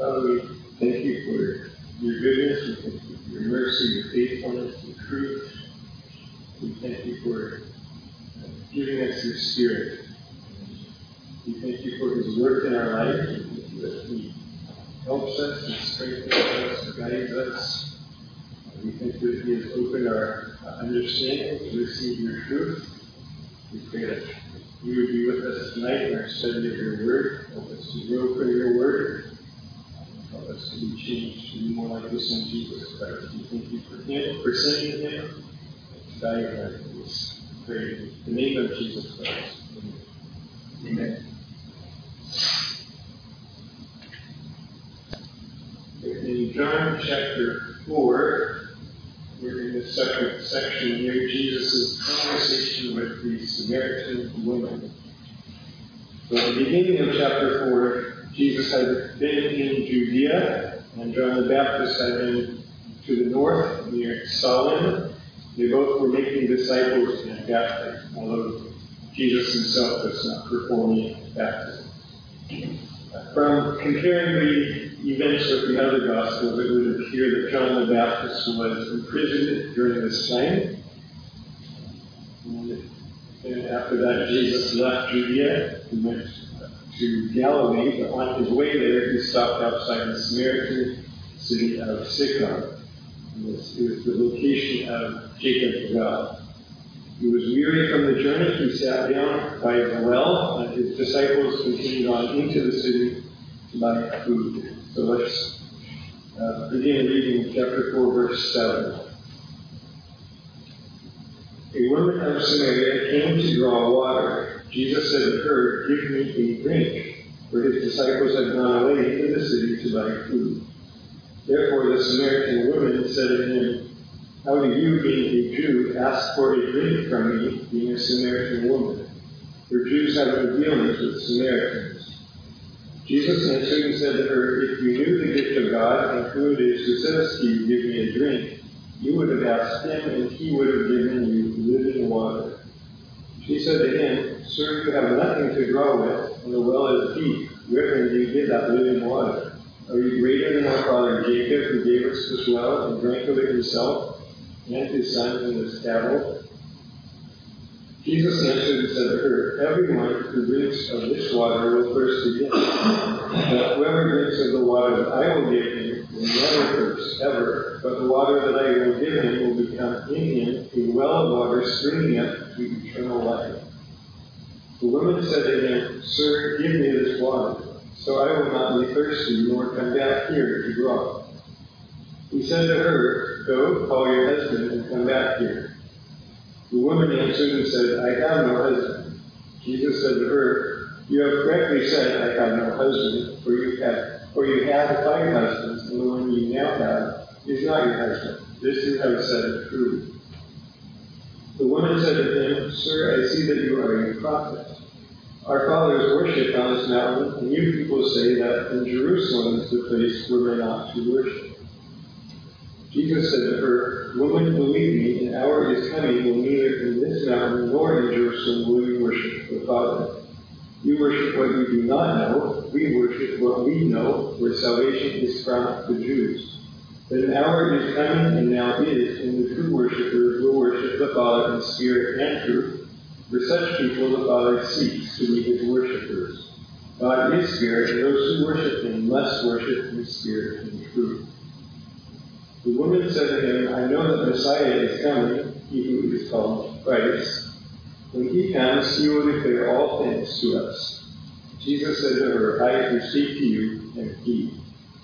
Father, we thank you for your goodness, we thank you for your mercy, your faithfulness, your truth. We thank you for giving us your Spirit. We thank you for his work in our life. We thank you that he helps us and strengthens us and guides us. We thank you that he has opened our understanding to receive your truth. We pray that you would be with us tonight in our study of your word. Help us to grow from your word. Help us to be changed to be more like your Son, Jesus Christ. We thank you for him, for sending him, to die in our place. Pray in the name of Jesus Christ. Amen. In John chapter 4, we're in the second section here, Jesus' conversation with the Samaritan woman. So at the beginning of chapter 4, Jesus had been in Judea, and John the Baptist had been to the north near Salim. They both were making disciples and baptizing, although Jesus himself was not performing baptism. From comparing the events with the other Gospels, it would appear that John the Baptist was imprisoned during this time. And after that, Jesus left Judea and went to Galilee. But on his way there, he stopped outside the Samaritan city of Sychar. It was the location of Jacob's well. He was weary from the journey. He sat down by the well, and his disciples continued on into the city to buy food. So let's begin reading chapter 4, verse 7. A woman of Samaria came to draw water. Jesus said to her, "Give me a drink," for his disciples had gone away into the city to buy food. Therefore the Samaritan woman said to him, "How do you, being a Jew, ask for a drink from me, being a Samaritan woman? For Jews have no dealings with Samaritans." Jesus answered and said to her, "If you knew the gift of God and who it is who says to you, 'Give me a drink,' you would have asked him, and he would have given you living water." She said to him, "Sir, you have nothing to draw with, and the well is deep. Where do you get that living water? Are you greater than our father Jacob, who gave us this well and drank of it himself, and his sons and his cattle?" Jesus answered and said to her, "Everyone who drinks of this water will thirst again. But whoever drinks of the water that I will give him will never thirst, ever. But the water that I will give him will become in him a well of water springing up to eternal life." The woman said to him, "Sir, give me this water, so I will not be thirsty, nor come back here to draw." He said to her, "Go, call your husband and come back here." The woman answered and said, "I have no husband." Jesus said to her, "You have correctly said, 'I have no husband,' for you had 5 husbands, and the one you now have is not your husband. This you have said truly." The woman said to him, "Sir, I see that you are a prophet. Our fathers worshipped on this mountain, and you people say that in Jerusalem is the place where men ought to worship." Jesus said to her, "Woman, believe me, an hour is coming when neither in this mountain nor in Jerusalem will you worship the Father. You worship what you do not know. We worship what we know, where salvation is from the Jews. But an hour is coming, and now is, when the true worshippers will worship the Father in spirit and truth. For such people the Father seeks to be his worshippers. God is spirit, and those who worship him must worship in spirit and truth." The woman said to him, "I know that Messiah is coming, he who is called Christ. When he comes, he will declare all things to us." Jesus said to her, "I who speak to you am he."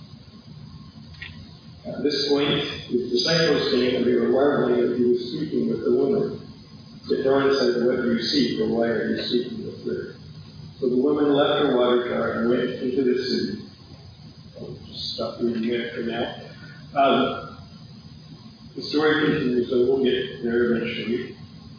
At this point, his disciples came, and they were marveling that he was speaking with the woman. But John said, "What do you seek, or why are you speaking with her?" So the woman left her water jar and went into the city. I'll just stop reading it for now. The story continues, so we'll get there eventually.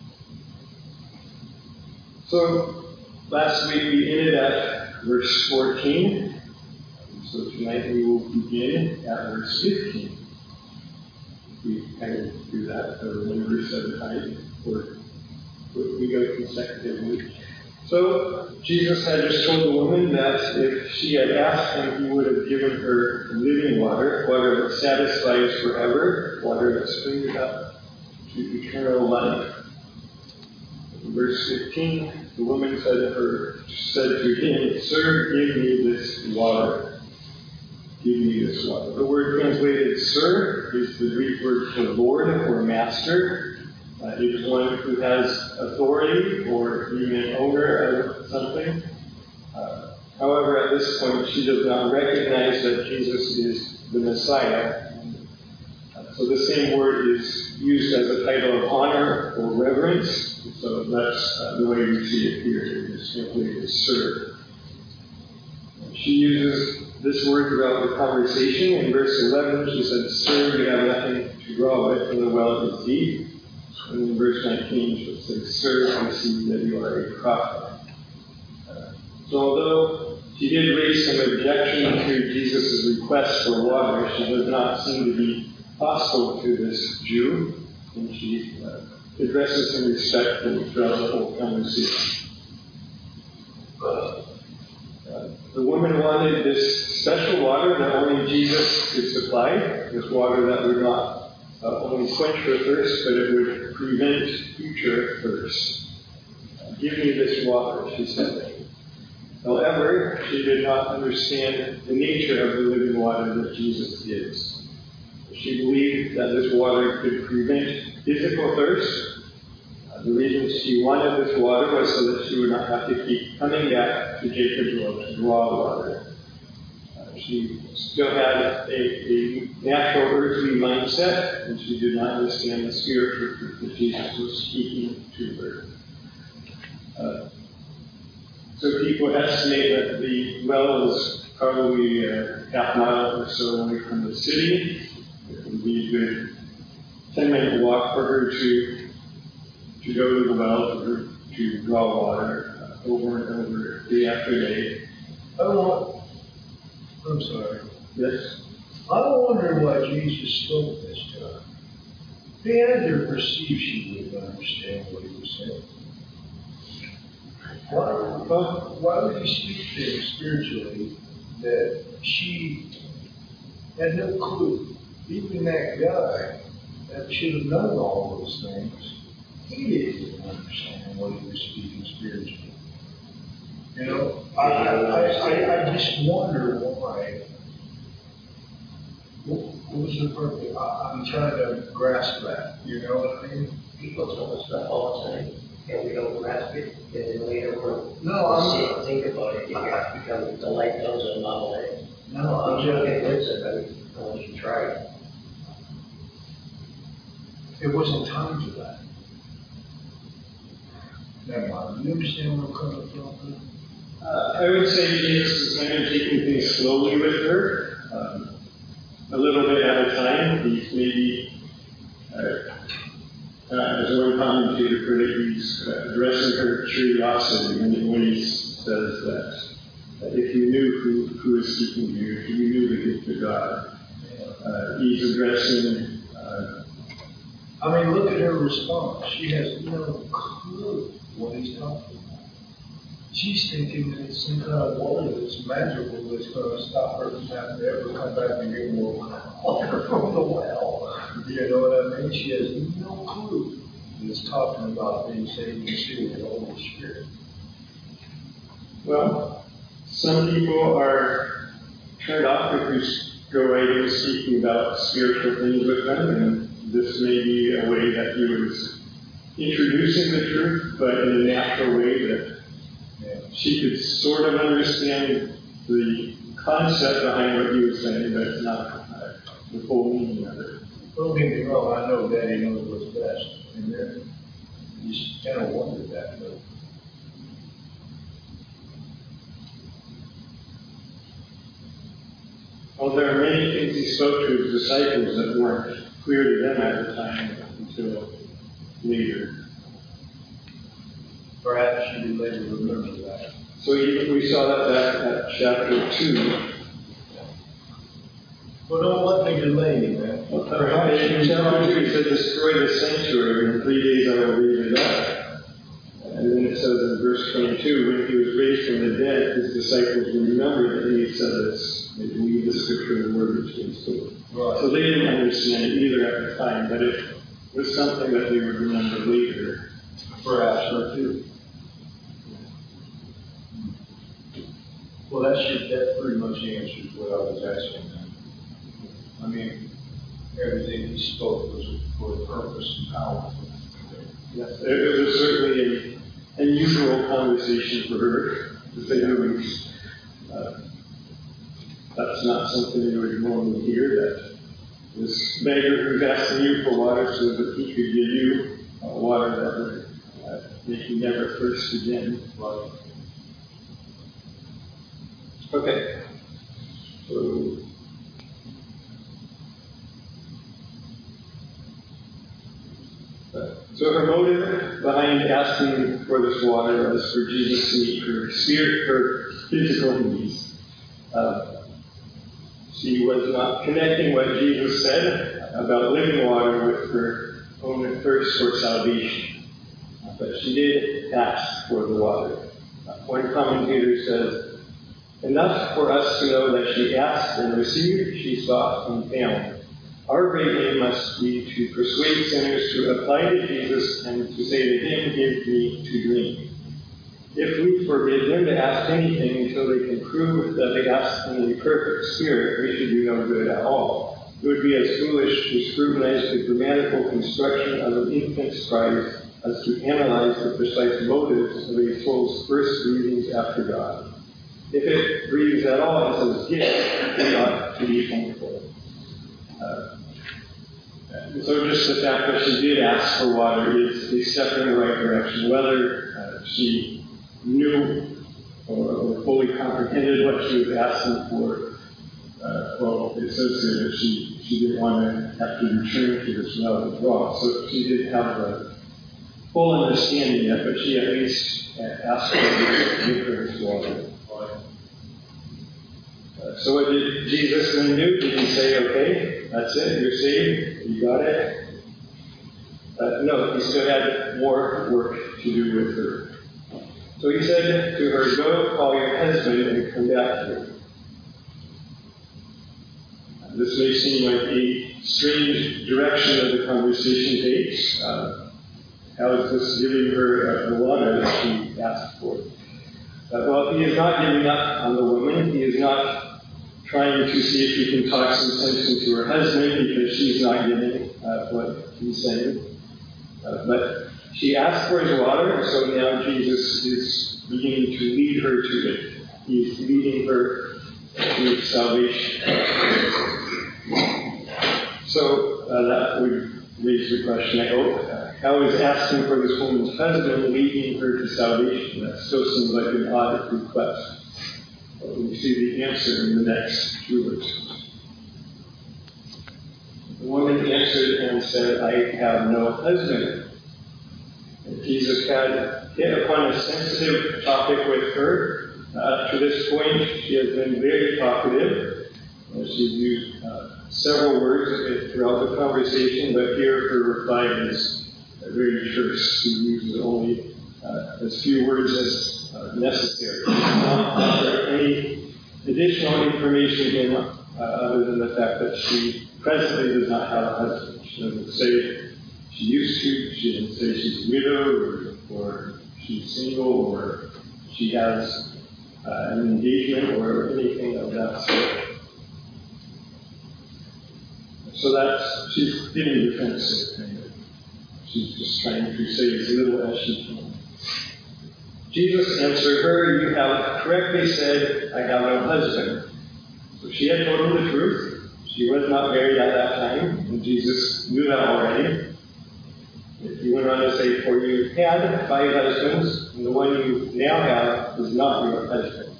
So, last week we ended at verse 14. So tonight we will begin at verse 15. We kind of do that for one verse at a time, or we go consecutively. So Jesus had just told the woman that if she had asked him, he would have given her living water, water that satisfies forever, water that springs up to eternal life. In verse 15, the woman said to him, "Sir, give me this water." Give me this water. The word translated "sir" is the Greek word for Lord or Master. It is one who has authority or even an owner of something. However, at this point, she does not recognize that Jesus is the Messiah. So the same word is used as a title of honor or reverence. So that's the way we see it here. It is simply as "sir." She uses this word throughout the conversation. In verse 11, she said, "Sir, you have nothing to draw with, and the well is deep." And in verse 19, she says, "Sir, I see that you are a prophet." So although she did raise some objection to Jesus' request for water, she does not seem to be hostile to this Jew, and she addresses him respectfully throughout the whole conversation. The woman wanted this special water that only Jesus could supply, this water that would not only quench her thirst, but it would prevent future thirst. "Give me this water," she said. However, she did not understand the nature of the living water that Jesus gives. She believed that this water could prevent physical thirst. The reason she wanted this water was so that she would not have to keep coming back to Jacob's well to draw water. She still had a natural earthly mindset, and she did not understand the spiritual truth that Jesus was speaking to her. So people estimate that the well is probably a half mile or so away from the city. It would be a good 10-minute walk for her to go to the well, for her to draw water over and over, day after day. I'm sorry. Yes? I'm wondering why Jesus spoke this to her. He had to perceive she wouldn't understand what he was saying. Why would he speak things spiritually that she had no clue? Even that guy that should have known all those things, he didn't understand what he was speaking spiritually. You know, I just wonder why. What was the purpose? I'm trying to grasp that. You know what I mean? People tell us that all the time, and we don't grasp it. And then later No, think about it. You have to become the light comes on Model A. No, I'm You don't just. get convinced unless you try it. It wasn't time for that. Never mind. You understand where I'm coming from? I would say Jesus is kind of taking things slowly with her, a little bit at a time. He's maybe, as one commentator put it, he's addressing her curiosity when he says that if you knew who is speaking to you, if you knew the gift of God, he's addressing. I mean, look at her response. She has no clue what he's talking about. She's thinking that it's some kind of water that's magical that's going to stop her from having to ever come back and get more water from the well. You know what I mean? She has no clue that it's talking about being saved and sealed with the Holy Spirit. Well, some people are turned off if we go right into speaking about spiritual things with them, and this may be a way that he was introducing the truth, but in a natural way that she could sort of understand the concept behind what he was saying, but not the full meaning of it. Don't get me wrong, I know Daddy knows what's best. And then you just kind of wondered that, though. Well, there are many things he spoke to his disciples that weren't clear to them at the time until later. Perhaps you would later remember that. So we saw that back at chapter 2. Well, don't let me delay you, man. In chapter 2, he said, "Destroy the sanctuary, and in 3 days I will raise it up." And then it it says in verse 22, when he was raised from the dead, his disciples remembered that he had said this. They believed the scripture and the word which he spoke. Right. So they didn't understand it either at the time, but it was something that they would remember later. Perhaps so too. Well, that pretty much answers what I was asking then. I mean, everything he spoke was for a purpose and power. Yes, it was certainly an unusual conversation for her, to say the least. That's not something you would normally hear, that this beggar who's asking you for water so that he could give you water that would make you never thirst again. Right. Okay. So her motive behind asking for this water was for Jesus to meet her physical needs. She was not connecting what Jesus said about living water with her own thirst for salvation. But she did ask for the water. One commentator says, enough for us to know that she asked and received, she sought and found. Our great aim must be to persuade sinners to apply to Jesus and to say to him, give me to drink. If we forbid them to ask anything until they can prove that they ask in the perfect spirit, we should do no good at all. It would be as foolish to scrutinize the grammatical construction of an infant's cries as to analyze the precise motives of a soul's first breathings after God. If it breathes at all and says give, we ought to be thankful. So just the fact that she did ask for water is a step in the right direction. Whether she knew or fully comprehended what she was asking for, well, it says here that she didn't want to have to return to this well as well. So she did have a full understanding of it, but she at least asked for to give her this water. So what did Jesus then do? Did he say, okay, that's it, you're saved, you got it? No, he still had more work to do with her. So he said to her, go call your husband and come back here. This may seem like a strange direction of the conversation takes. How is this giving her the water that she asked for? Well, he is not giving up on the woman. He is not trying to see if he can talk some sense into her husband because she's not getting what he's saying. But she asked for his water, so now Jesus is beginning to lead her to it. He's leading her to salvation. So that would raise the question, I hope. How is asking for this woman's husband leading her to salvation? That still seems like an odd request. We see the answer in the next few verses. The woman answered and said, I have no husband. And Jesus had hit upon a sensitive topic with her. To this point, she has been very talkative. She's used several words throughout the conversation, but here her reply is very terse. She uses only as few words as necessary. Not any additional information in other than the fact that she presently does not have a husband. She doesn't say she used to. She doesn't say she's widowed or she's single or she has an engagement or anything of that sort. So she's getting defensive. She's just trying to say as little as she can. Jesus answered her, you have correctly said, I have no husband. So she had told him the truth. She was not married at that time, and Jesus knew that already. He went on to say, for you had 5 husbands, and the one you now have is not your husband.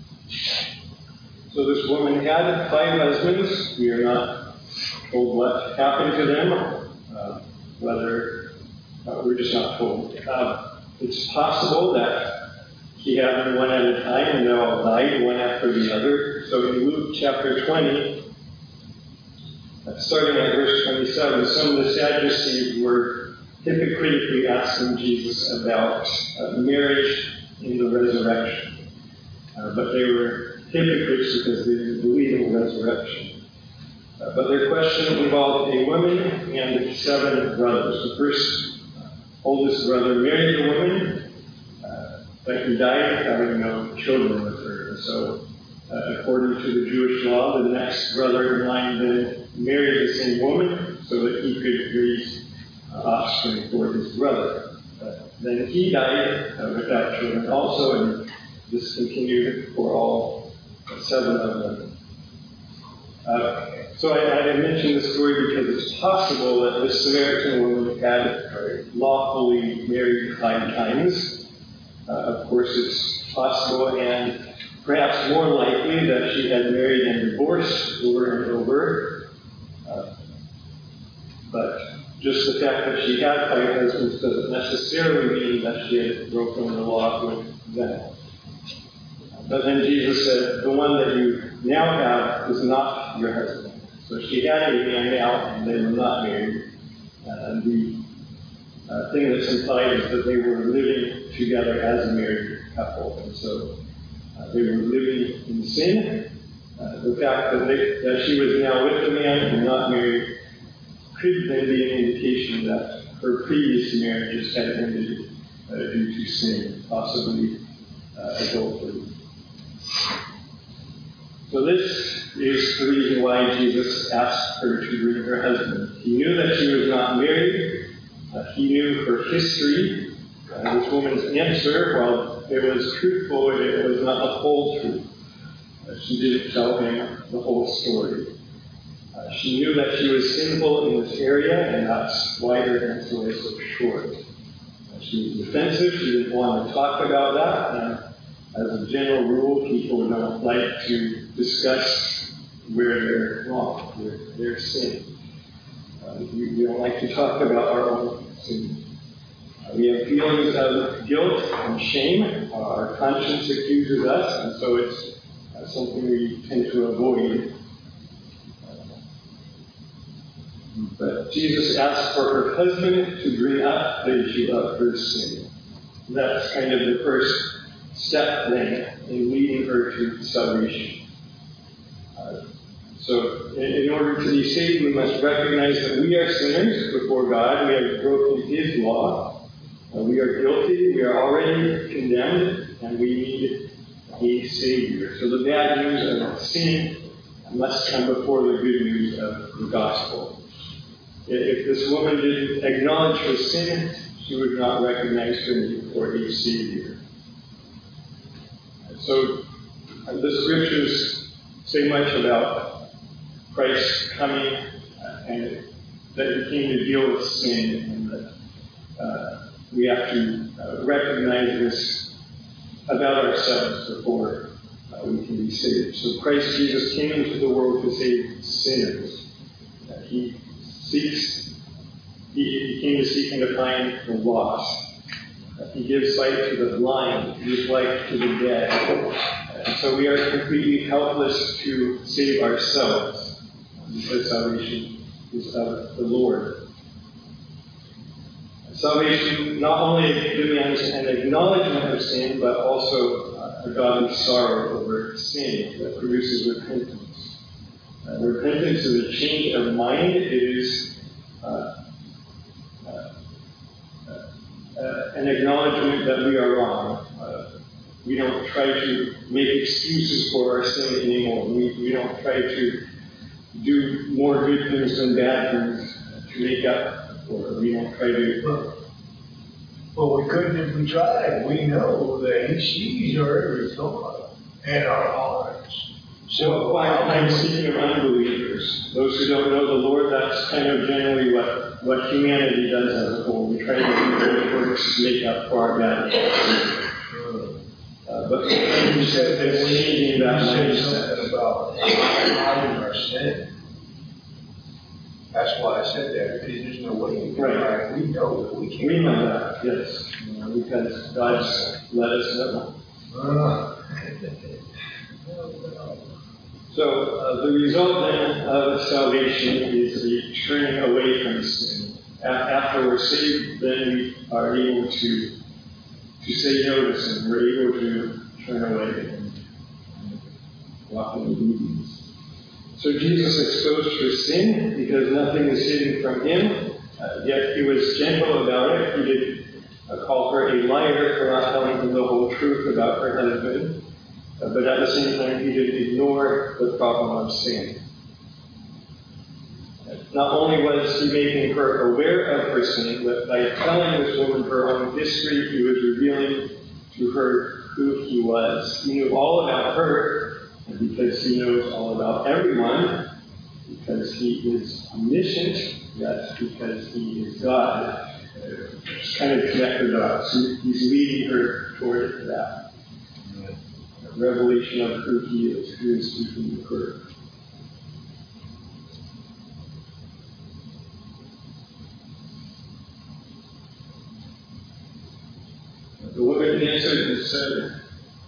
So this woman had 5 husbands. We are not told what happened to them, whether we're just not told. It's possible that he had them one at a time and they all died one after the other. So in Luke chapter 20, starting at verse 27, some of the Sadducees were hypocritically asking Jesus about marriage in the resurrection. But they were hypocrites because they didn't believe in the resurrection. But their question involved a woman and 7 brothers. The first oldest brother married the woman, but he died having no children with her. And so, according to the Jewish law, the next brother in line then married the same woman so that he could raise offspring for his brother. Then he died without children also, and this continued for all 7 of them. So I mentioned this story because it's possible that this Samaritan woman had lawfully married 5 times. Of course, it's possible and perhaps more likely that she had married and divorced over and over. But just the fact that she had 5 husbands doesn't necessarily mean that she had broken the law with them. But then Jesus said, the one that you now have is not your husband. So she had a man now, and they were not married. The thing that's implied is that they were living together as a married couple. And so they were living in sin. The fact that she was now with the man and not married could then be an indication that her previous marriages had ended due to sin, possibly adultery. So this is the reason why Jesus asked her to bring her husband. He knew that she was not married. He knew her history. This woman's answer, while it was truthful, it was not the whole truth. She didn't tell him the whole story. She knew that she was sinful in this area, and that's why her answer was so short. She was defensive. She didn't want to talk about that. And as a general rule, people don't like to discuss where they're wrong, their sin. We don't like to talk about our own sin. We have feelings of guilt and shame. Our conscience accuses us, and so it's something we tend to avoid. But Jesus asked for her husband to bring up the issue of her sin. That's kind of the first step then in leading her to salvation. So in order to be saved, we must recognize that we are sinners before God. We have broken His law. We are guilty. We are already condemned, and we need a Savior. So the bad news of sin must come before the good news of the gospel. If this woman didn't acknowledge her sin, she would not recognize her need for a Savior. So the scriptures say much about Christ coming and that He came to deal with sin, and that we have to recognize this about ourselves before we can be saved. So Christ Jesus came into the world to save sinners. He came to seek and to find the lost. He gives sight to the blind. He gives life to the dead. And so we are completely helpless to save ourselves, because salvation is of the Lord. Salvation not only demands an acknowledgement of sin, but also a godly sorrow over sin that produces repentance. Repentance is a change of mind. It is an acknowledgement that we are wrong. We don't try to make excuses for our sin anymore. We don't try to do more good things than bad things to make up for it. We don't try to... Well, we couldn't if we tried. We know that He sees our every thought and our hearts. So I'm speaking of unbelievers. Those who don't know the Lord, that's kind of generally what humanity does as a whole. We try to do good works to make up for our bad things. But you said that we're changing that mindset about hiding our sin. That's why I said that, because there's no way we can. Right. We know that we can't. We know that, yes. Because God's let us know. So the result then of salvation is the turning away from sin. after we're saved, then we are able to say no to sin. We're able to turn away and walk in obedience. So Jesus exposed her sin because nothing is hidden from him, yet he was gentle about it. He did call her a liar for not telling him the whole truth about her husband, but at the same time he did ignore the problem of sin. Not only was he making her aware of her sin, but by telling this woman her own history, he was revealing to her who he was. He knew all about her, and because he knows all about everyone, because he is omniscient, yes, because he is God, kind of connect the dots. He's leading her toward that. A revelation of who he is, who is speaking to her. The woman answered and said,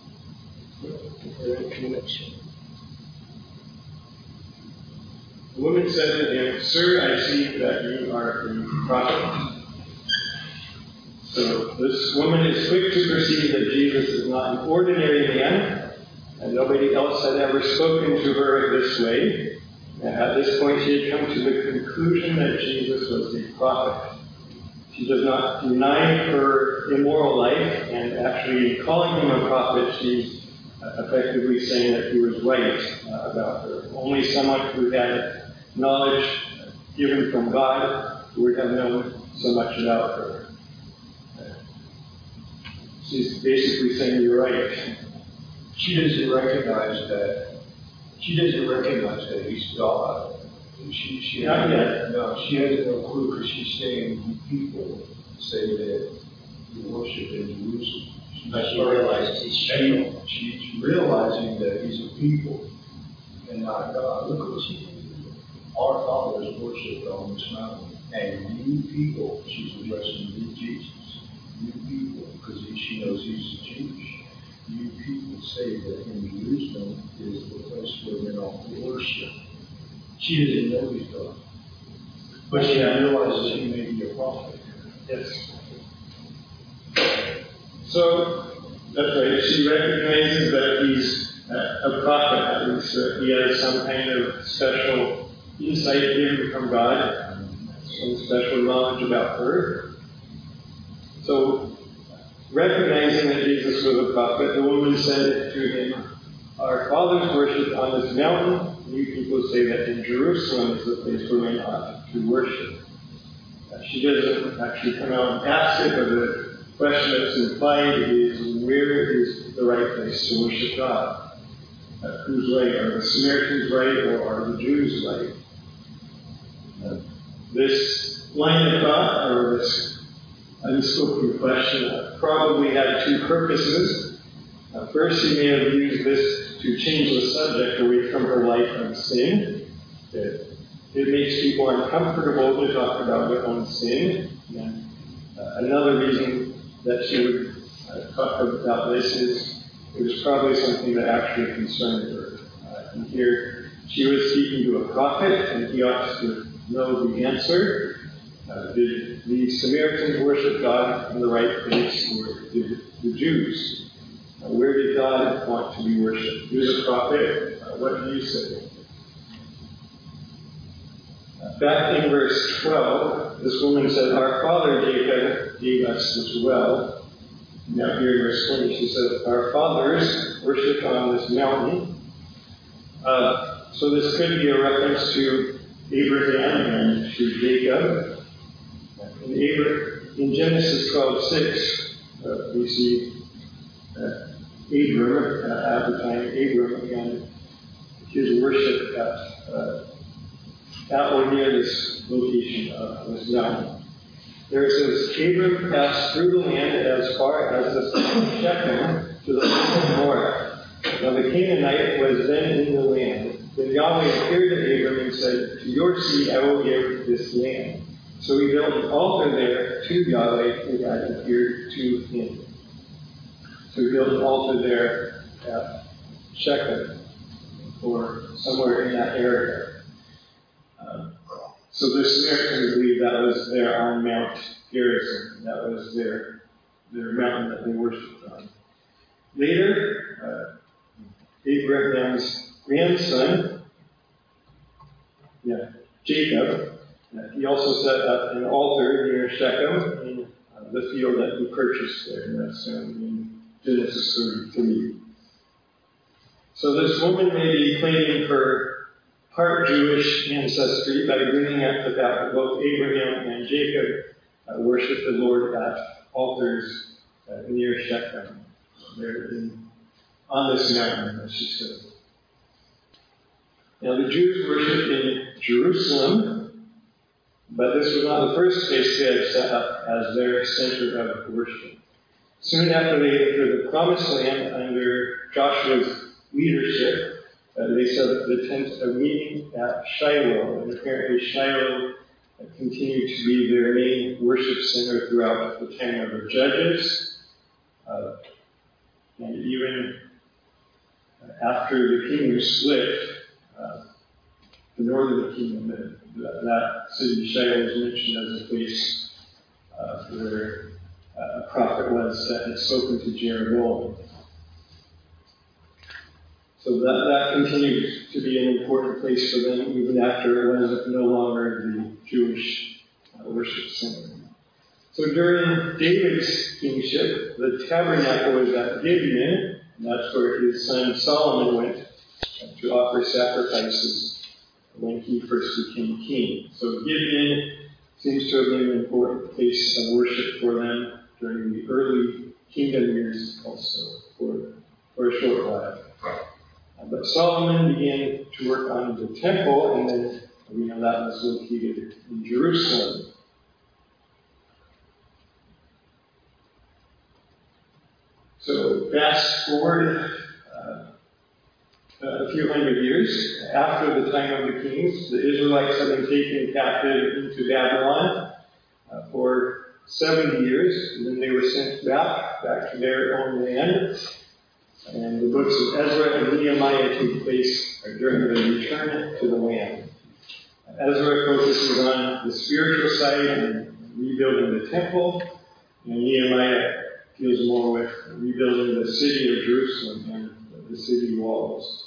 the woman said to him, Sir, I see that you are a prophet. So this woman is quick to perceive that Jesus is not an ordinary man, and nobody else had ever spoken to her this way. And at this point, she had come to the conclusion that Jesus was a prophet. She does not deny her immoral life, and actually in calling him a prophet, she's effectively saying that he was right about her. Only someone who had knowledge given from God would have known so much about her. She's basically saying you're right. She doesn't recognize that he's God. She Not yet. No, she has no clue because she's saying people say that you worship in Jerusalem. But she realizes he's special. She's realizing that he's a people and not God. Look at what she did. Our fathers worshipped on this mountain, and you people, she's addressing you, Jesus. You people, because she knows he's Jewish. You people say that in Jerusalem is the place where men ought to worship. She doesn't know he's God. But she realizes he may be a prophet. Yes. So, that's right. She recognizes that he's a prophet. At least he has some kind of special insight given from God, some special knowledge about her. So, recognizing that Jesus was a prophet, the woman said to him, Our fathers worshipped on this mountain. You people say that in Jerusalem is the place where men ought to worship. She doesn't actually come out and ask it, but the question that's implied is, where is the right place to worship God? Who's right? Are the Samaritans right, or are the Jews right? This line of thought, or this unspoken question, probably had two purposes. First, he may have used this to change the subject away from her life of sin. It makes people uncomfortable to talk about their own sin. And another reason that she would talk about this is it was probably something that actually concerned her. And here she was speaking to a prophet, and he ought to know the answer. Did the Samaritans worship God in the right place, or did the Jews? Where did God want to be worshipped? You're the prophet. What do you say? Back in verse 12, this woman said, Our father Jacob gave us this well. Now here in verse 20, she says, Our fathers worshipped on this mountain. So this could be a reference to Abraham and to Jacob. In Genesis 12:6, we see Abram, at the time, Abram and his worship at or near this location of this mountain. There it says, Abram passed through the land as far as the city of Shechem to the land of Moreh. Now the Canaanite was then in the land. Then Yahweh appeared to Abram and said, To your seed I will give this land. So he built an altar there to Yahweh who had appeared to him. So he built an altar there at Shechem, or somewhere in that area. So the Samaritans believed that was there on Mount Gerizim. That was their mountain that they worshipped on. Later, Abraham's grandson, Jacob, he also set up an altar near Shechem in the field that he purchased there. And that's in Genesis 33. So this woman may be claiming her part Jewish ancestry by bringing up the fact that both Abraham and Jacob worshiped the Lord at altars near Shechem. They're on this mountain, as she said. Now the Jews worshipped in Jerusalem, but this was not the first place they had set up as their center of worship. Soon after they entered the Promised Land under Joshua's leadership, they set up the tent of meeting at Shiloh, and apparently Shiloh continued to be their main worship center throughout the time of the Judges, and even after the kingdom split, the northern kingdom, that city Shiloh was mentioned as a place where a prophet was that had spoken to Jeroboam. So that continued to be an important place for them even after it was no longer the Jewish worship center. So during David's kingship, the tabernacle was at Gibeon, and that's where his son Solomon went to offer sacrifices when he first became king. So Gibeon seems to have been an important place of worship for them during the early kingdom years also, for a short while. But Solomon began to work on the temple, and then we know that was located in Jerusalem. So fast forward a few hundred years, after the time of the kings, the Israelites have been taken captive into Babylon for 70 years, and then they were sent back to their own land. And the books of Ezra and Nehemiah take place during the return to the land. Ezra focuses on the spiritual side and rebuilding the temple, and Nehemiah deals more with rebuilding the city of Jerusalem and the city walls.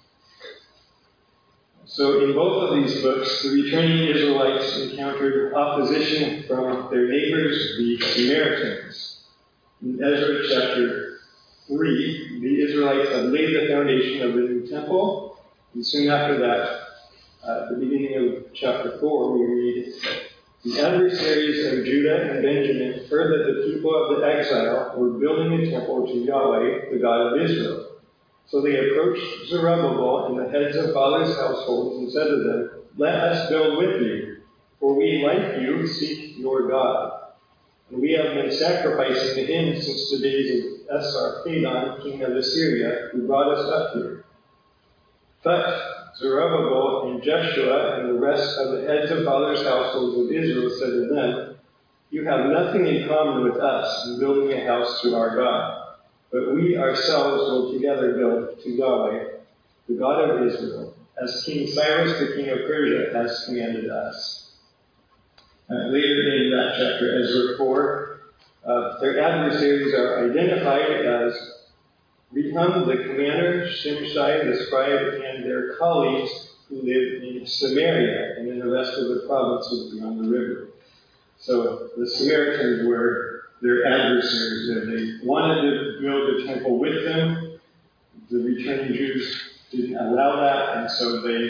So in both of these books, the returning Israelites encountered opposition from their neighbors, the Samaritans. In Ezra chapter 3, the Israelites had laid the foundation of the new temple, and soon after that, at the beginning of chapter 4, we read, "The adversaries of Judah and Benjamin heard that the people of the exile were building a temple to Yahweh, the God of Israel. So they approached Zerubbabel and the heads of fathers' households and said to them, 'Let us build with you, for we, like you, seek your God. And we have been sacrificing to him since the days of Esarhaddon, king of Assyria, who brought us up here.' But Zerubbabel and Jeshua and the rest of the heads of fathers' households of Israel said to them, 'You have nothing in common with us in building a house to our God. But we ourselves will together build to Yahweh, the God of Israel, as King Cyrus, the king of Persia, has commanded us.'" Later in that chapter, Ezra 4, their adversaries are identified as Rehum, the commander, Shimshai, the scribe, and their colleagues who lived in Samaria and in the rest of the provinces beyond the river. So the Samaritans were their adversaries there. They wanted to build a temple with them. The returning Jews didn't allow that, and so they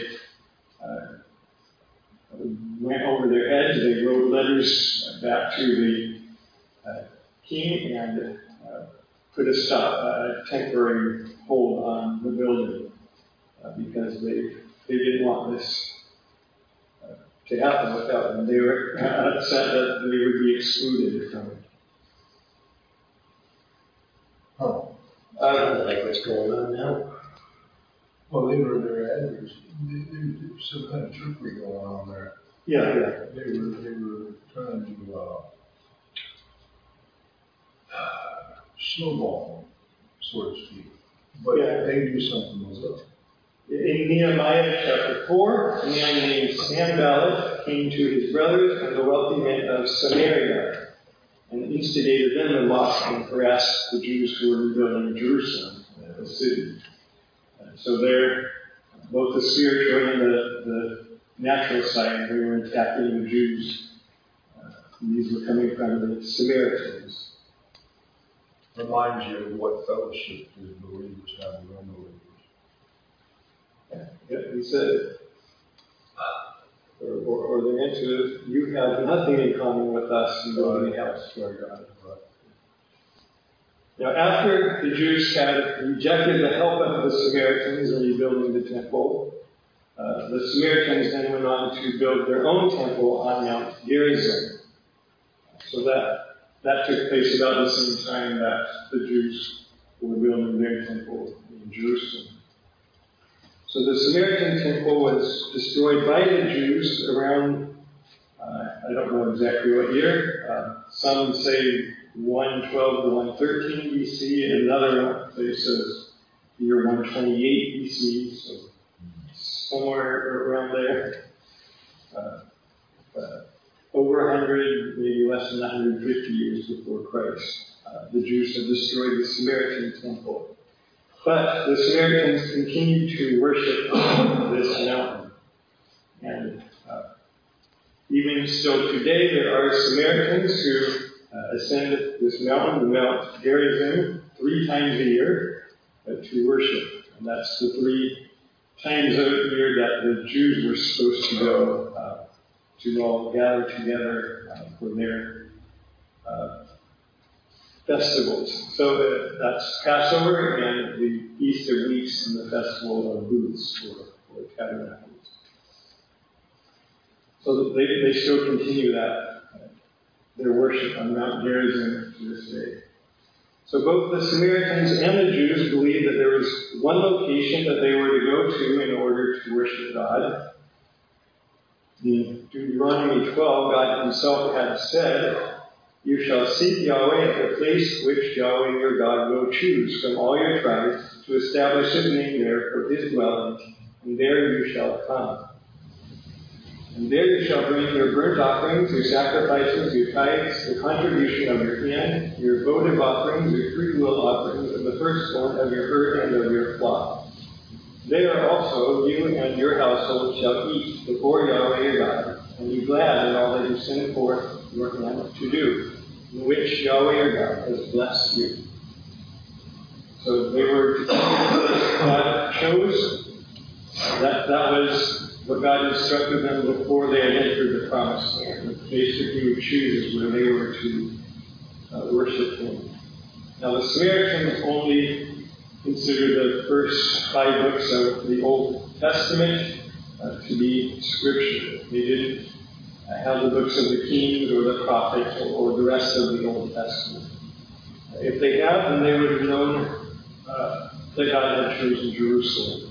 went over their heads. They wrote letters back to the king and put a temporary hold on the building because they didn't want this to happen without them. They were upset that they would be excluded from it. Like what's going on now? Well, they were their adversaries. There was some kind of trickery going on there. Yeah. They were trying to snowball, so to speak. But Yeah. they knew something was up. In Nehemiah chapter 4, a man named Sanballat came to his brothers and the wealthy men of Samaria and instigated them to mock and harass the Jews who were rebuilding Jerusalem, the city. So there, both the spiritual and the natural side, they were attacking the Jews. These were coming from the Samaritans. Reminds you of what fellowship do believers have with unbelievers. Yeah, he said, or the answer is, you have nothing in common with us, you don't really have to our God. Now, after the Jews had rejected the help of the Samaritans in rebuilding the temple, the Samaritans then went on to build their own temple on Mount Gerizim. So that took place about the same time that the Jews were building their temple in Jerusalem. So the Samaritan temple was destroyed by the Jews around, I don't know exactly what year. Some say 112 to 113 BC, and another place says year 128 BC, so somewhere around there. Over 100, maybe less than 150 years before Christ, the Jews had destroyed the Samaritan temple. But the Samaritans continued to worship this mountain. And even still today, there are Samaritans who ascend this mountain, Mount Gerizim, 3 times a year to worship. And that's the 3 times a year that the Jews were supposed to go to all gather together for their festivals. So that's Passover and the Feast of Weeks and the Festival of Booths or Tabernacles. So they still continue their worship on Mount Gerizim to this day. So both the Samaritans and the Jews believed that there was one location that they were to go to in order to worship God. In Deuteronomy 12, God himself had said, "You shall seek Yahweh at the place which Yahweh your God will choose from all your tribes to establish his name there for his dwelling, and there you shall come. And there you shall bring your burnt offerings, your sacrifices, your tithes, the contribution of your hand, your votive offerings, your freewill offerings, and the firstborn of your herd and of your flock. There also you and your household shall eat before Yahweh your God, and be glad in all that you send forth your hand to do, in which Yahweh your God has blessed you." So they were to do what God chose. That was what God instructed them before they had entered the promised land. The place that he would choose is where they were to worship him. Now the Samaritans only consider the first 5 books of the Old Testament to be scripture. They didn't have the books of the Kings or the prophets or the rest of the Old Testament. If they had, then they would have known that God had chosen Jerusalem.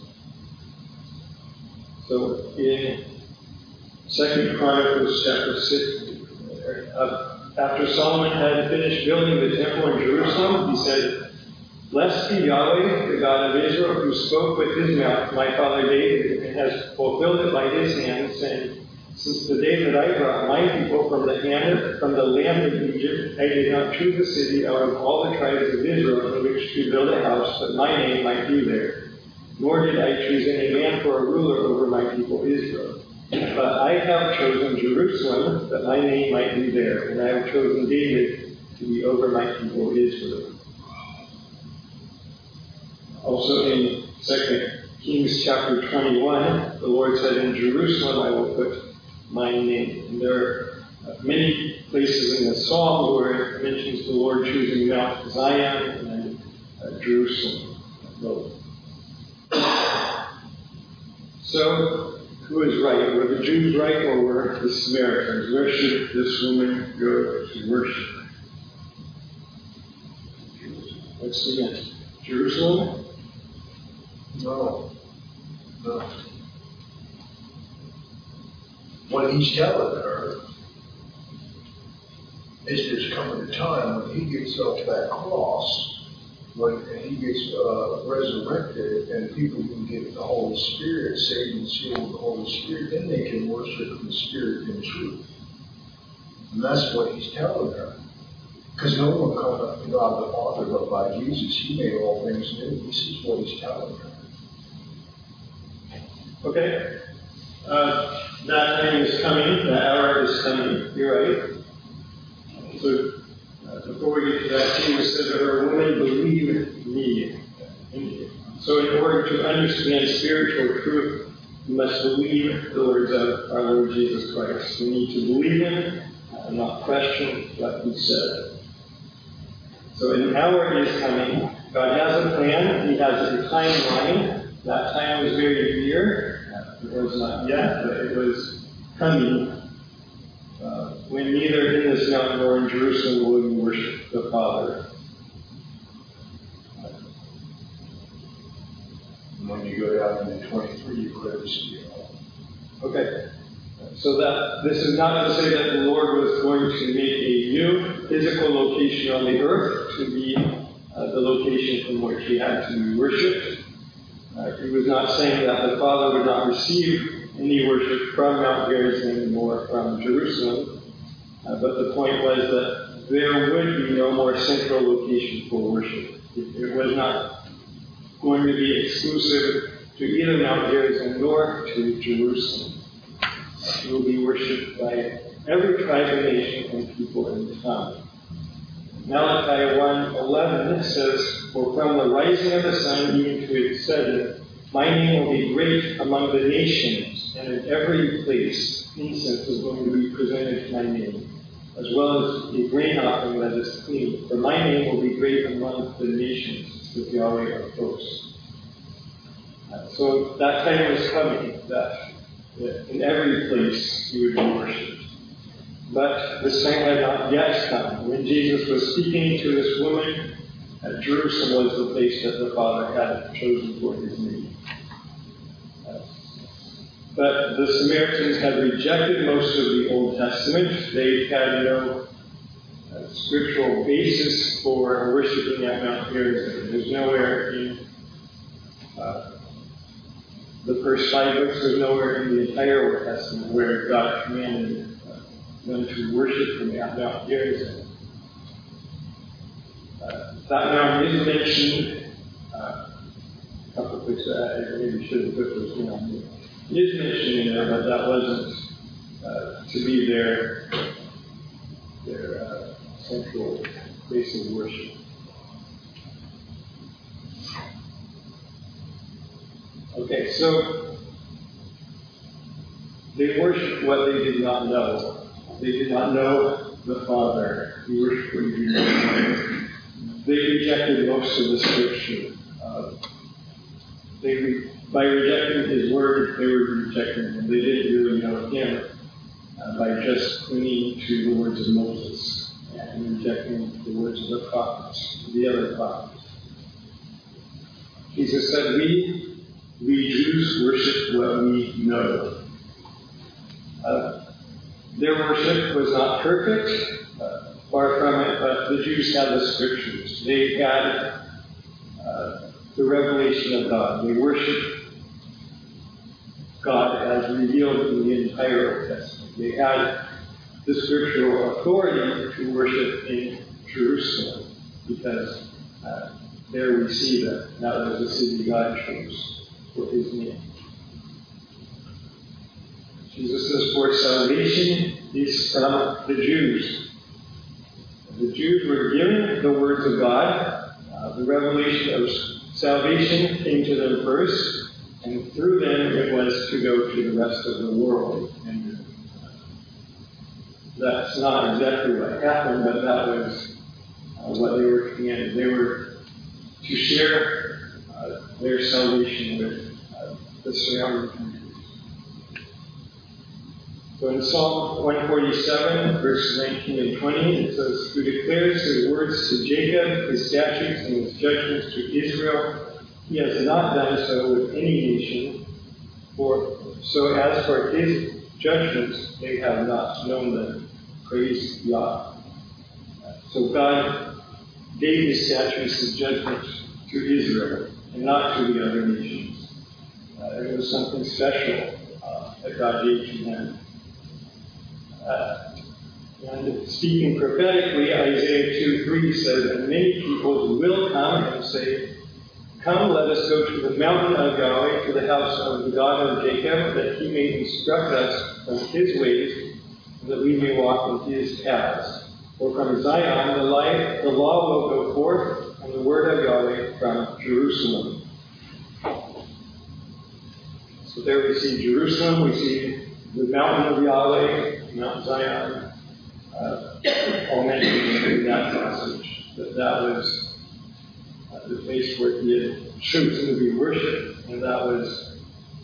So in 2 Chronicles chapter 6, after Solomon had finished building the temple in Jerusalem, he said, "Blessed be Yahweh, the God of Israel, who spoke with his mouth to my father David, and has fulfilled it by his hand, saying, Since the day that I brought my people from the land of Egypt, I did not choose a city out of all the tribes of Israel in which to build a house, that my name might be there. Nor did I choose any man for a ruler over my people Israel. But I have chosen Jerusalem, that my name might be there, and I have chosen David to be over my people Israel." Also in 2 Kings chapter 21, the Lord said, "In Jerusalem I will put my name." And there are many places in the Psalm where it mentions the Lord choosing Mount Zion and Jerusalem both. So, who is right? Were the Jews right or were the Samaritans? Where should this woman go to worship? What's the answer? Jerusalem? No. What he's telling her is there's coming a time when he gets off that cross when he gets resurrected and people can get the Holy Spirit, saved and sealed with the Holy Spirit, then they can worship the Spirit in truth. And that's what he's telling her. Because no one comes up to God the Father but by Jesus. He made all things new. This is what he's telling her. Okay. That time is coming. The hour is coming. You're right. So, before we get to that, Jesus said to her, "Woman, believe me." So in order to understand spiritual truth, you must believe the words of our Lord Jesus Christ. You need to believe him and not question what he said. So an hour is coming. God has a plan. He has a timeline. That time is very near. It was not yet, but it was coming. When neither in this mountain nor in Jerusalem will you worship the Father. When you go down into 23, you clearly see it all. Okay. So that this is not to say that the Lord was going to make a new physical location on the earth to be the location from which he had to be worshipped. He was not saying that the Father would not receive any worship from Mount Gerizim nor from Jerusalem. But the point was that there would be no more central location for worship. It was not going to be exclusive to either Mount Gerizim nor to Jerusalem. It will be worshipped by every tribe and nation and people in the town. Malachi 1:11 says, "For from the rising of the sun even to its setting, my name will be great among the nations, and in every place incense is going to be presented to my name, as well as a grain offering that is clean. For my name will be great among the nations, says Yahweh of hosts." So that time is coming, that in every place he would be worshipped. But this time had not yet come. When Jesus was speaking to this woman, Jerusalem was the place that the Father had chosen for his name. But the Samaritans had rejected most of the Old Testament. They had no scriptural basis for worshiping at Mount Gerizim. There's nowhere in the first 5 books, there's nowhere in the entire Old Testament where God commanded them to worship him at Mount Gerizim. That mountain is mentioned, a couple of places, I maybe should have put those down here. It is mentioned in there, but that wasn't to be their central place of worship. Okay, so they worshipped what they did not know. They did not know the Father. They worshipped what they did not know. They rejected most of the Scripture. By rejecting his word, they were rejecting him. They didn't really know him by just clinging to the words of Moses and rejecting the words of the prophets, the other prophets. Jesus said, we Jews worship what we know. Their worship was not perfect, far from it, but the Jews had the Scriptures. They had the revelation of God. They worshiped God as revealed in the entire Old Testament. They had the scriptural authority to worship in Jerusalem because there we see that was the city God chose for his name. Jesus says, for salvation is from the Jews. The Jews were given the words of God. The revelation of salvation came to them first. And through them, it was to go to the rest of the world. And that's not exactly what happened, but that was what they were commanded. They were to share their salvation with the surrounding countries. So in Psalm 147, verses 19 and 20, it says, who declares his words to Jacob, his statutes and his judgments to Israel. He has not done so with any nation, so as for his judgments, they have not known them. Praise God. So God gave his statutes and judgments to Israel and not to the other nations. It was something special that God gave to them. And speaking prophetically, Isaiah 2:3 says, "And many peoples will come and say, 'Come, let us go to the mountain of Yahweh, to the house of the God of Jacob, that he may instruct us of his ways, and that we may walk in his paths. For from Zion the law will go forth, and the word of Yahweh from Jerusalem.'" So there we see Jerusalem, we see the mountain of Yahweh, Mount Zion, all mentioned in that passage. That was the place where he had chosen to be worshipped, and that was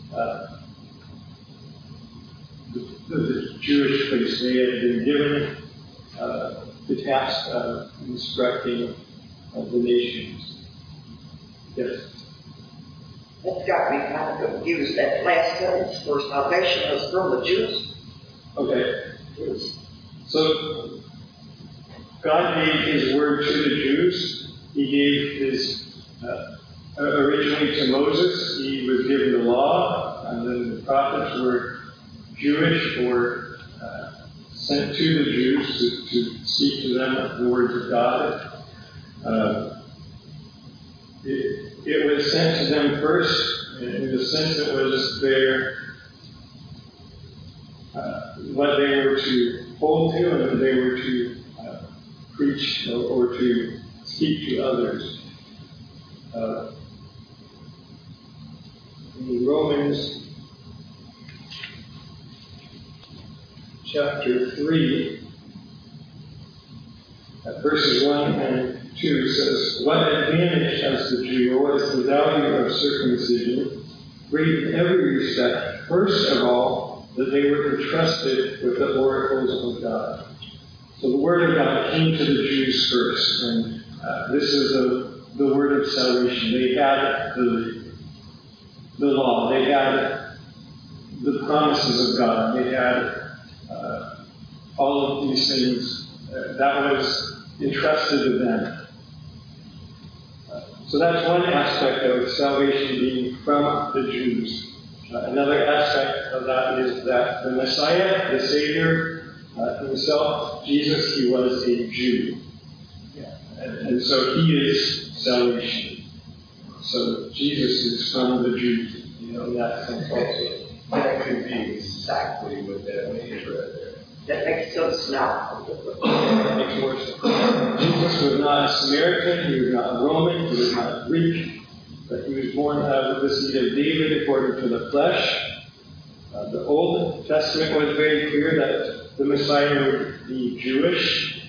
the Jewish place. They had been given the task of instructing the nations. Yes? That got me kind of confused. That last sentence, for salvation is from the Jews. Okay. Yes. So, God gave his word to the Jews. He gave his, originally to Moses, he was given the law, and then the prophets were Jewish or sent to the Jews to speak to them the words of God. It was sent to them first, in the sense it was what they were to hold to, and they were to preach or to speak to others. In Romans chapter 3, verses 1 and 2 says, "What advantage has the Jew, or what is the value of circumcision? Great in every respect, first of all, that they were entrusted with the oracles of God." So the word of God came to the Jews first, and this is the word of salvation. They had the law, they had the promises of God, they had all of these things that was entrusted to them. So that's one aspect of salvation being from the Jews. Another aspect of that is that the Messiah, the Savior, himself, Jesus, he was a Jew. And so he is salvation. So Jesus is from the Jews, in that sense also. That could be exactly what that means right there. That makes sense now. That makes more sense. Jesus was not a Samaritan, he was not a Roman, he was not Greek, but he was born out of the seed of David according to the flesh. The Old Testament was very clear that the Messiah would be Jewish.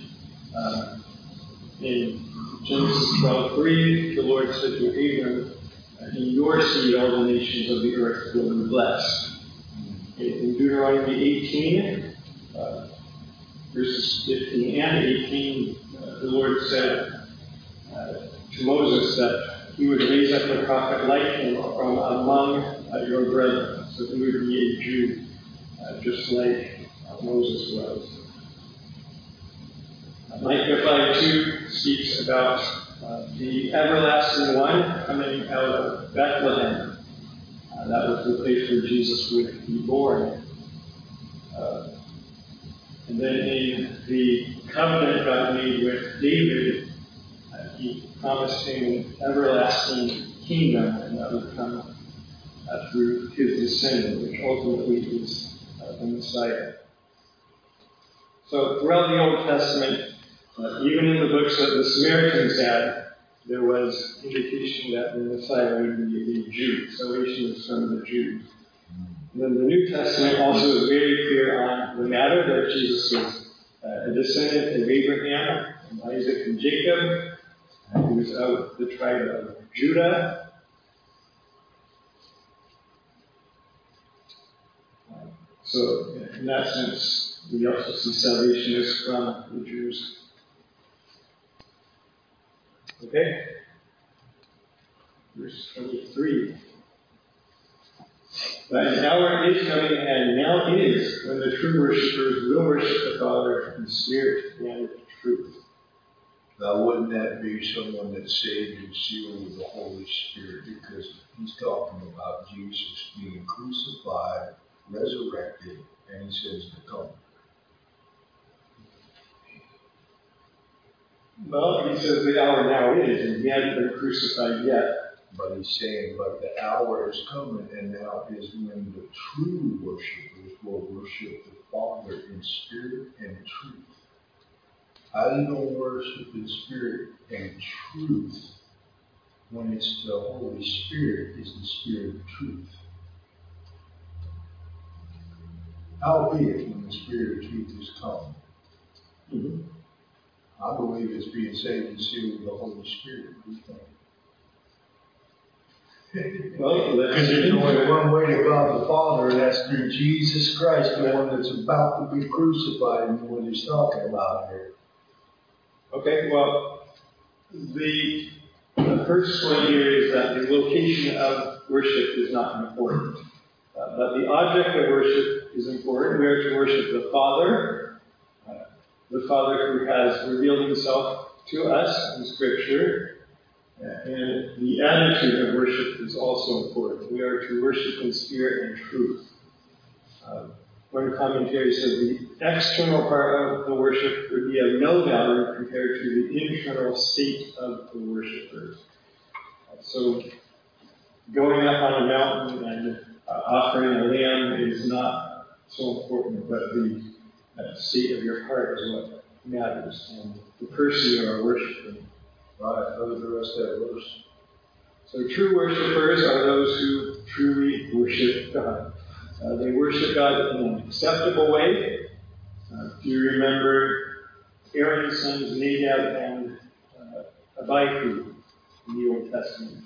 In Genesis 12:3, the Lord said to Abram, "In your seed all the nations of the earth will be blessed." In Deuteronomy 18, verses 15 and 18, the Lord said to Moses that he would raise up a prophet like him from among your brethren. So he would be a Jew, just like Moses was. Micah 5:2 speaks about the everlasting one coming out of Bethlehem. That was the place where Jesus would be born. And then in the covenant God made with David, he promised him an everlasting kingdom, and that would come through his descendant, which ultimately is the Messiah. So throughout the Old Testament, even in the books that the Samaritans had, there was indication that the Messiah would be a Jew. Salvation is from the Jews. And then the New Testament also is very clear on the matter that Jesus was a descendant of Abraham, and Isaac, and Jacob. He was of the tribe of Judah. So in that sense, we also see salvation is from the Jews. Okay? Verse 23. But an hour is coming, and now is, when the true worshippers will worship the Father in spirit and truth. Now, wouldn't that be someone that's saved and sealed with the Holy Spirit? Because he's talking about Jesus being crucified, resurrected, and he says to come. Well, he says the hour now is, and he hadn't been crucified yet. But he's saying, but the hour is coming, and now is when the true worshipers will worship the Father in spirit and truth. How are you going to worship in spirit and truth when it's the Holy Spirit is the Spirit of truth? Howbeit, when the Spirit of truth is come, I believe it's being saved and sealed with the Holy Spirit. Well, because there's only one way to God the Father, and that's through Jesus Christ, the one that's about to be crucified, and what he's talking about here. Okay, well, the first one here is that the location of worship is not important. But the object of worship is important. We are to worship the Father who has revealed himself to us in Scripture. And the attitude of worship is also important. We are to worship in spirit and truth. One commentary says the external part of the worship would be of no value compared to the internal state of the worshipers. So going up on a mountain and offering a lamb is not so important, but the state of your heart is what matters, and the person you are worshiping. Right, how does the rest of that verse? So true worshipers are those who truly worship God. They worship God in an acceptable way. Do you remember Aaron's sons Nadab and Abihu in the Old Testament?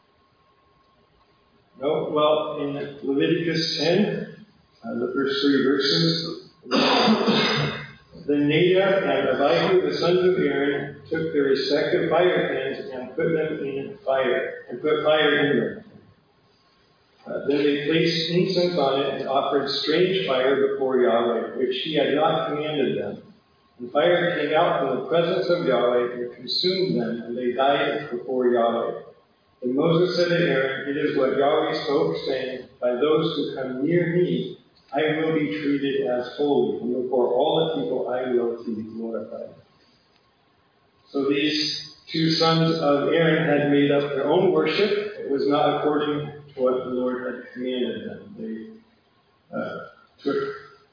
No? Well, in Leviticus 10, the first 3 verses, then Nadab and Abihu, the sons of Aaron, took their respective fire pans and put them in fire, and put fire in them. Then they placed incense on it and offered strange fire before Yahweh, which he had not commanded them. And fire came out from the presence of Yahweh and consumed them, and they died before Yahweh. And Moses said to Aaron, "It is what Yahweh spoke, saying, by those who come near me, I will be treated as holy, and before all the people I will be glorified." So these 2 sons of Aaron had made up their own worship. It was not according to what the Lord had commanded them. They took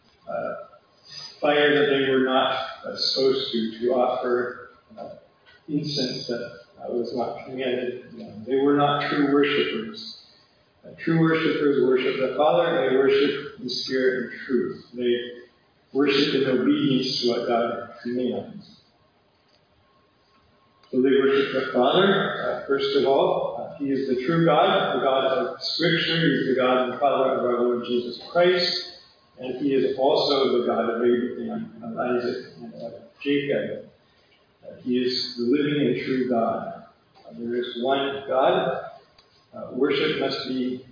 fire that they were not supposed to offer incense that was not commanded them. They were not true worshipers. True worshipers worship the Father, and they worship in spirit and truth. They worship in obedience to what God commands. So they worship the Father, first of all. He is the true God, the God of Scripture. He is the God and Father of our Lord Jesus Christ. And he is also the God of Abraham, of Isaac, and of Jacob. He is the living and true God. There is one God. Worship must be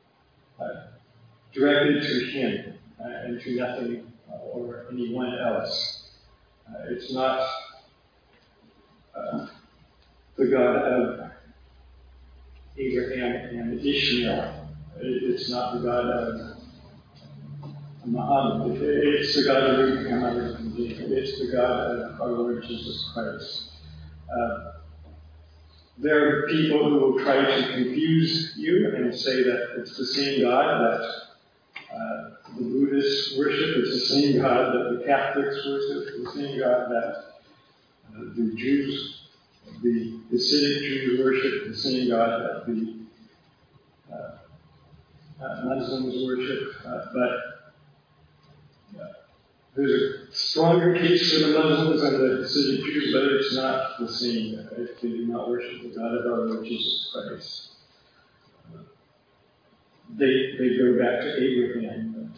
directed to him and to nothing or anyone else. It's not the God of Abraham and Ishmael. It's not the God of Muhammad. It's the God of Abraham, Isaac, and Jacob. It's the God of our Lord Jesus Christ. There are people who will try to confuse you and say that it's the same God that the Buddhists worship, it's the same God that the Catholics worship, it's the same God that the Jews, the Hasidic Jews worship, the same God that the Muslims worship. But there's a stronger case for the Muslims and the Hasidic Jews, but it's not the same if they do not worship the God of our Lord Jesus Christ. They go back to Abraham.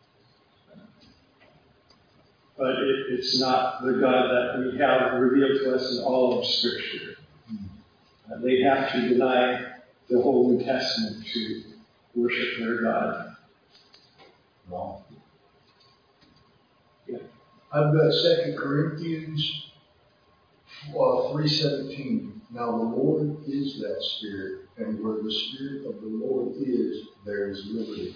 But it's not the God that we have revealed to us in all of Scripture. They have to deny the whole New Testament to worship their God. Wrong. Yeah. I've got 2 Corinthians 3:17. Now the Lord is that Spirit, and where the Spirit of the Lord is, there is liberty.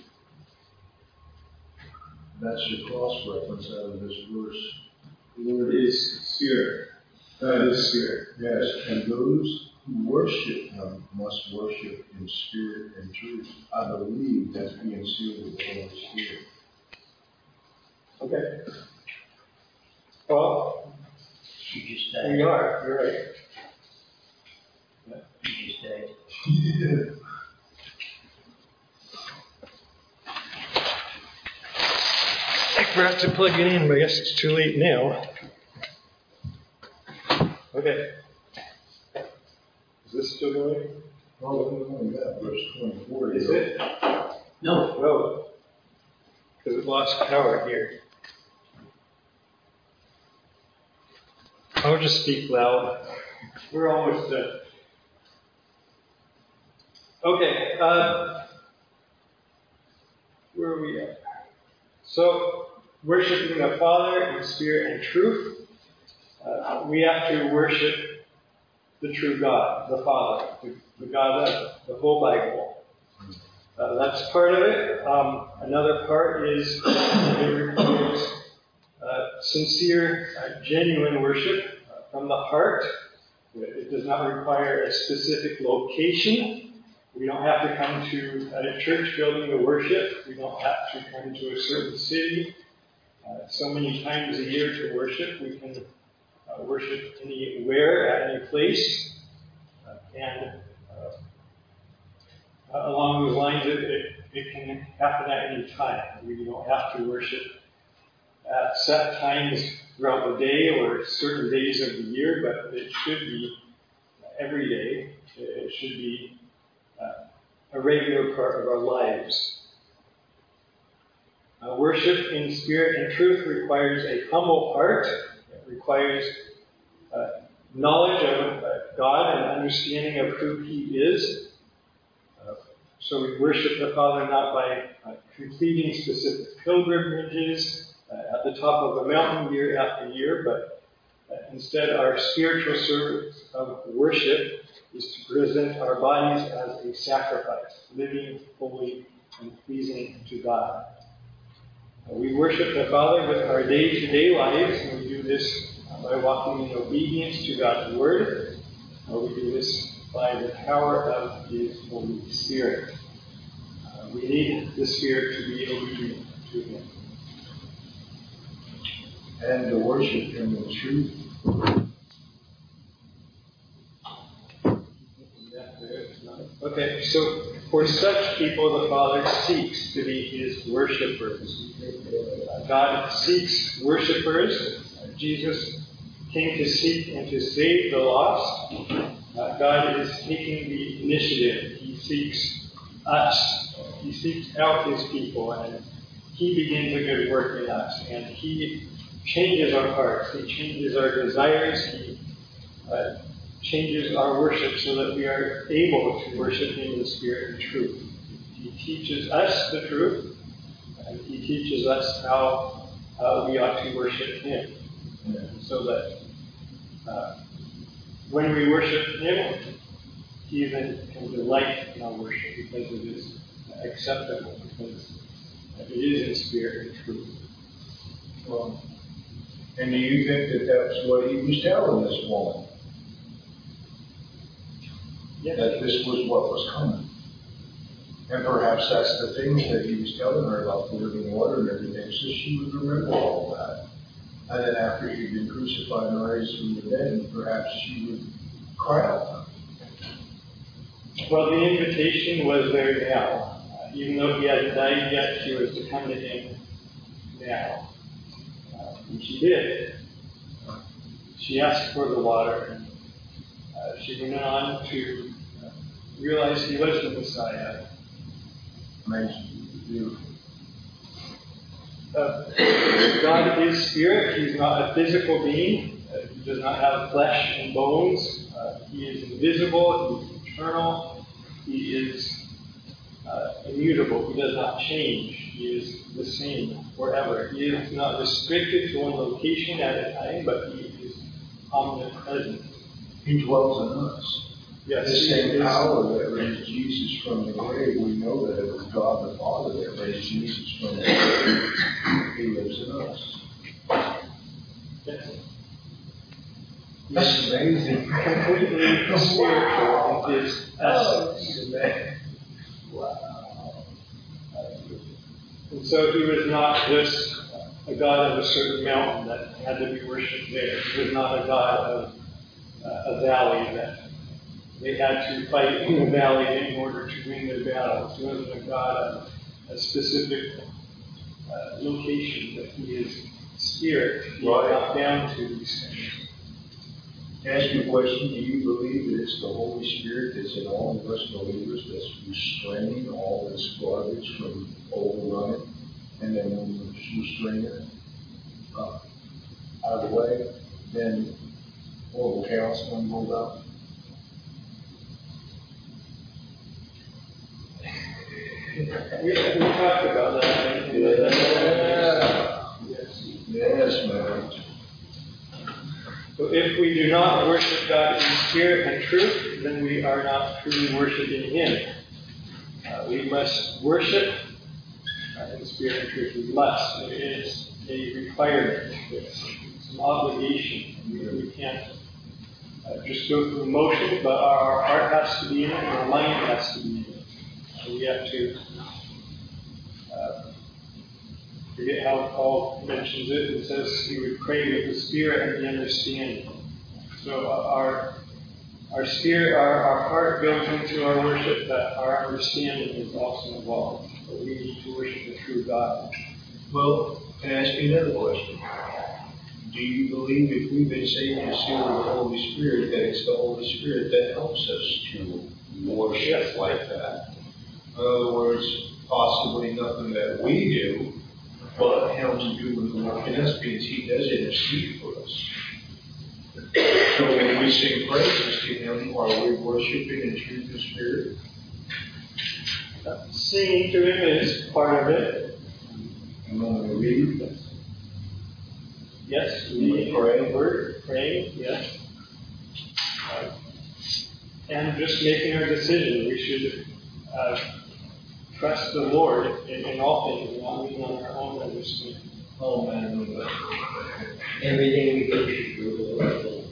That's your cross reference out of this verse. The Lord is Spirit. God is Spirit. Yes, and those who worship Him must worship in spirit and truth. I believe that's being sealed with the Holy Spirit. Okay. Well, You just we are. You're right. You just said. I forgot to plug it in, but I guess it's too late now. Okay. Is this still going? Well, we only got verse 24. Is it? No. No. Because it lost power here. I'll just speak loud. We're almost done. Okay. Where are we at? So, worshiping the Father in spirit and truth. We have to worship the true God, the Father, the God of the whole Bible. That's part of it. Another part is it requires sincere, genuine worship from the heart. It does not require a specific location. We don't have to come to a church building to worship. We don't have to come to a certain city so many times a year to worship. We can worship anywhere, at any place. And along those lines, it can happen at any time. We don't have to worship at set times throughout the day or certain days of the year, but it should be every day. It should be a regular part of our lives. Worship in spirit and truth requires a humble heart. It requires knowledge of God and understanding of who He is. So we worship the Father not by completing specific pilgrimages at the top of a mountain year after year, but instead our spiritual service of worship is to present our bodies as a sacrifice, living holy and pleasing to God. We worship the Father with our day-to-day lives, and we do this by walking in obedience to God's Word. We do this by the power of His Holy Spirit. We need the Spirit to be obedient to Him. And to worship Him in truth. Okay, so for such people, the Father seeks to be His worshipers. God seeks worshipers. Jesus came to seek and to save the lost. God is taking the initiative. He seeks us. He seeks out His people, and He begins a good work in us. And He changes our hearts. He changes our desires. He changes our worship so that we are able to worship Him in spirit and truth. He teaches us the truth, and He teaches us how we ought to worship Him. So that when we worship Him, He then can delight in our worship because it is acceptable, because it is in spirit and truth. Well, and do you think that that's what He was telling this woman? Yes. That this was what was coming. And perhaps that's the things that He was telling her about the living water and everything, so she would remember all that. And then after He'd been crucified and raised from the dead, perhaps she would cry out. Well, the invitation was there now. Even though He hadn't died yet, she was to come to Him now. And she did. She asked for the water, and she went on to realize He was the Messiah. Amazing. Beautiful. God is spirit. He's not a physical being. He does not have flesh and bones. He is invisible. He is eternal. He is immutable. He does not change. He is the same forever. He is not restricted to one location at a time, but He is omnipresent. He dwells in us. Yes, The he same is. power that raised Jesus from the grave, we know that it was God the Father that raised Jesus from the grave. He lives in us. Yes. That's amazing. Completely spiritual in his essence. Wow. And so he was not just a god of a certain mountain that had to be worshipped there. He was not a god of a valley that they had to fight in the valley in order to win their battles. He wasn't a god of a specific location, but he is spirit. He got down to these things. Ask you a question. Do you believe that it's the Holy Spirit that's in all of us believers that's restraining all this garbage from overrunning? And then when you restrain it out of the way, then all the chaos won't go about. We talked about that. Yes, man. So if we do not worship God in spirit and truth, then we are not truly worshiping Him. We must worship in spirit and truth. We must. It is a requirement. It's an obligation. We can't just go through the motion, but our heart has to be in it, and our mind has to be in it. We have to forget how Paul mentions it. It says he would pray with the spirit and the understanding. So our spirit, our heart goes into our worship, but our understanding is also involved. But we need to worship the true God. Well, can I ask you another question? Do you believe if we've been saved and sealed with the Holy Spirit, that it's the Holy Spirit that helps us to worship like that? In other words, possibly nothing that we do, but Him doing the work in us means He does intercede for us. So when we sing praises to Him, are we worshiping in truth and spirit? Singing to Him is part of it. And when we read, yes, we pray. Praying, yes. And just making our decision. We should trust the Lord in all things, not lean on our own understanding. Oh man, Everything we do should do the Lord.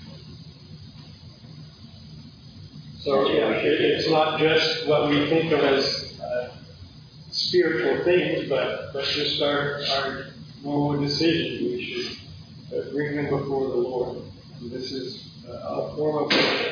So it's not just what we think of as spiritual things, but just our normal decisions. We should bring them before the Lord. And this is a form of worship.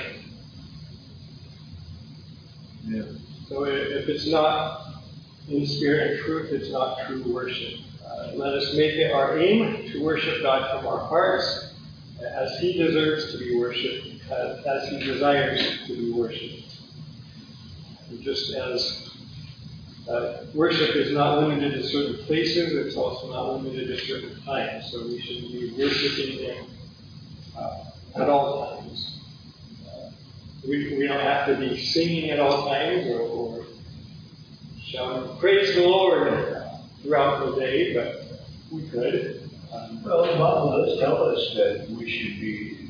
yeah. So if it's not in spirit and truth, it's not true worship. Let us make it our aim to worship God from our hearts as He deserves to be worshipped, as He desires to be worshipped. And just as worship is not limited to certain places, it's also not limited to certain times. So we should be worshiping Him at all times. We don't have to be singing at all times or shouting, praise the Lord throughout the day, but we could. Well, the Bible does tell us that we should be,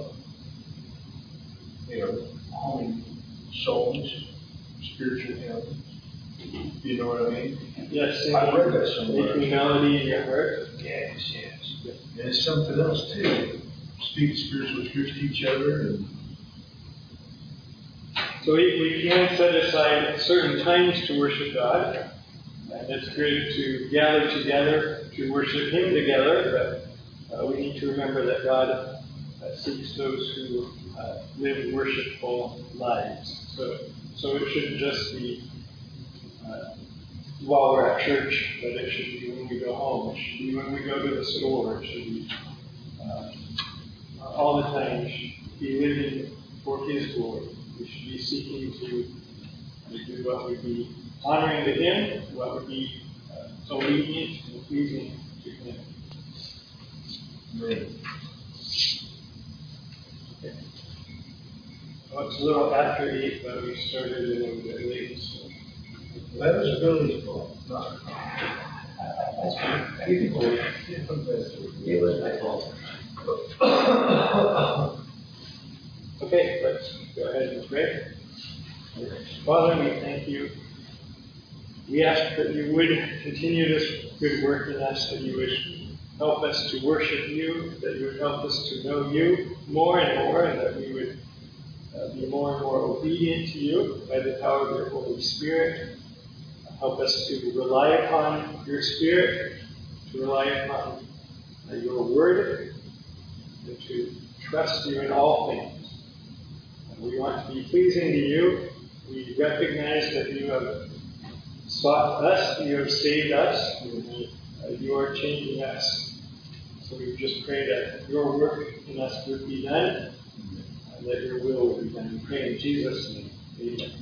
humming songs, spiritual hymns. You know what I mean? Yes, I read that somewhere. making melody in your heart. Yes. And it's something else too. Speak spiritual truth to each other. And So we can set aside certain times to worship God. And it's good to gather together to worship Him together, but we need to remember that God seeks those who live worshipful lives. So it shouldn't just be while we're at church, but it should be when we go home. It should be when we go to the store. It should be all the time. We should be living for His glory. We should be seeking to do what would be honoring to Him, what would be obedient and pleasing to Him. Right. Okay. Well, it's a little after 8, but we started a little bit late. So. That was Billy's fault. It was my fault. We ask that you would continue this good work in us, that you would help us to worship you, that you would help us to know you more and more, and that we would be more and more obedient to you by the power of your Holy Spirit. Help us to rely upon your Spirit, to rely upon your word, and to trust you in all things. And we want to be pleasing to you. We recognize that you have sought us, you have saved us, and you are changing us. So we just pray that your work in us would be done, and that your will would be done. We pray in Jesus' name. Amen.